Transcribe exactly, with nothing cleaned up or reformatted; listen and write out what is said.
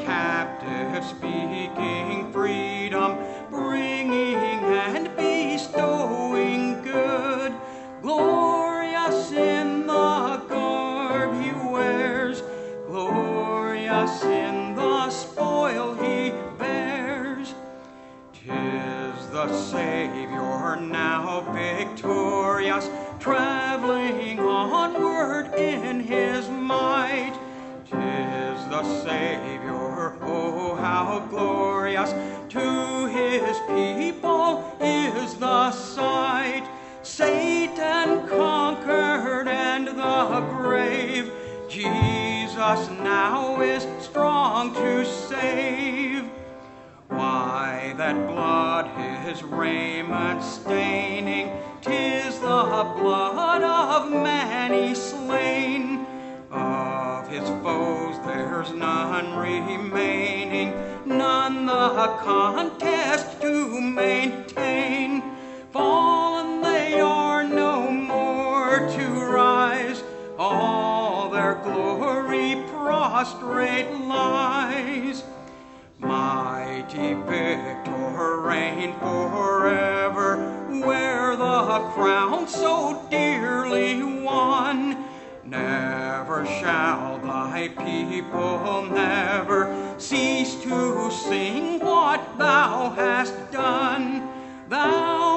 captives speaking freedom, bringing and bestowing good. Glorious in the garb he wears, glorious in the spoil he bears. 'Tis the Savior now victorious, traveling onward in his might. 'Tis the Savior, oh how glorious, to his people is the sight. Satan conquered and the grave, Jesus now is strong to save. Why that blood his raiment staining? 'Tis the blood of many slain. Of his foes there's none remaining, none the contest to maintain. Fallen they are no more to rise, all their glory prostrate lies. Mighty victor reign forever, wear the crown so dearly won. Never shall thy people never cease to sing what thou hast done. Thou